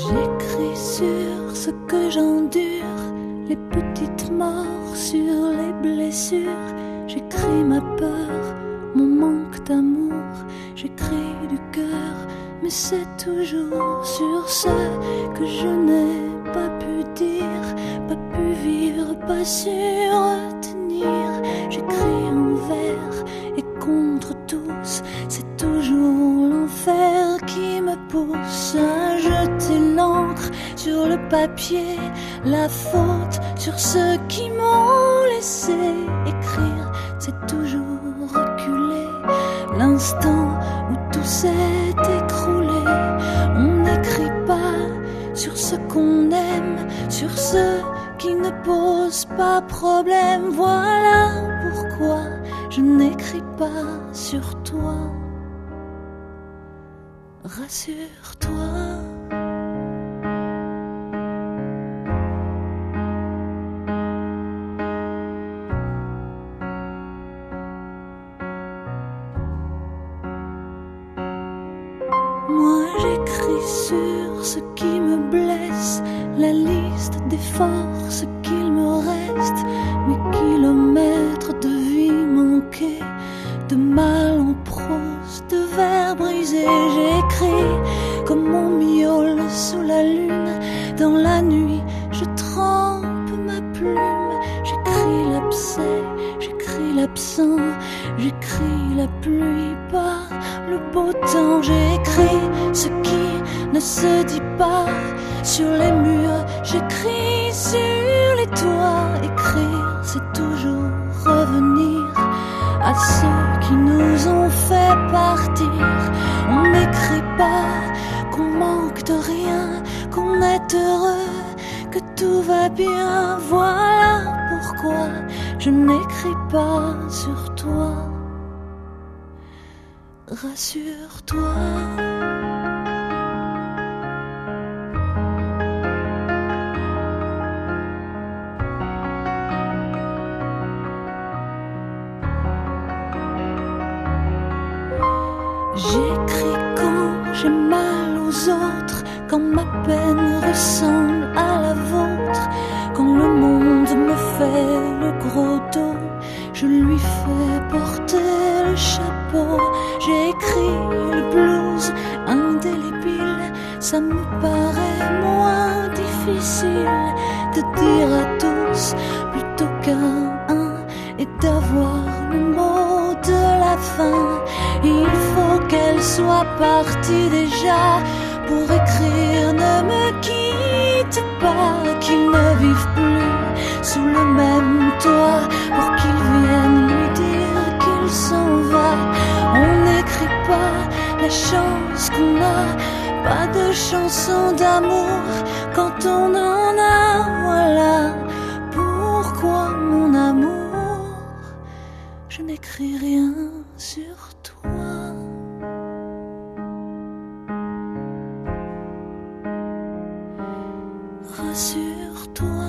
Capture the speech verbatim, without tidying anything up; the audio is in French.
J'écris sur ce que j'endure, les petites morts sur les blessures. J'écris ma peur, mon manque d'amour. J'écris du cœur, mais c'est toujours sur ce que je n'ai pas pu dire, pas pu vivre, pas su retenir. J'écris envers et contre tous, c'est toujours l'enfer qui me pousse à jeter l'encre sur le papier, la faute sur ceux qui m'ont laissé écrire. C'est toujours reculer l'instant où tout s'est écroulé. On n'écrit pas sur ce qu'on aime, sur ceux qui ne posent pas problème. Voilà pourquoi je n'écris pas sur toi. Rassure-toi. Moi j'écris sur ce qui me blesse, la liste des forces qu'il me reste, mes kilomètres de vie manquée, de mal en prose, de vers brisés. J'écris comme on miaule sous la lune, dans la nuit je trempe ma plume. J'écris l'abcès, j'écris l'absent, j'écris la pluie par le beau temps. J'écris ce qui ne se dit pas sur les murs, j'écris sur les toits. Écrire, c'est toujours revenir à ceux qui nous ont fait partir. On n'écrit pas qu'on manque de rien, qu'on est heureux, que tout va bien. Voilà pourquoi je n'écris pas sur toi. Rassure-toi. J'écris quand j'ai mal aux autres, quand ma peine ressemble à la vôtre, quand le monde me fait le gros dos, je lui fais porter le chapeau. J'écris le blues indélébile, ça me paraît moins difficile de dire à tous plutôt qu'à un, et d'avoir le mot de la fin. Il faut qu'elle soit partie déjà pour écrire. Ne me quitte pas, qu'ils ne vivent plus sous le même toit, pour qu'ils viennent lui dire qu'il s'en va. On n'écrit pas la chance qu'on a, pas de chanson d'amour quand on en a. Voilà pourquoi mon amour, je n'écris rien sur toi. Rassure-toi.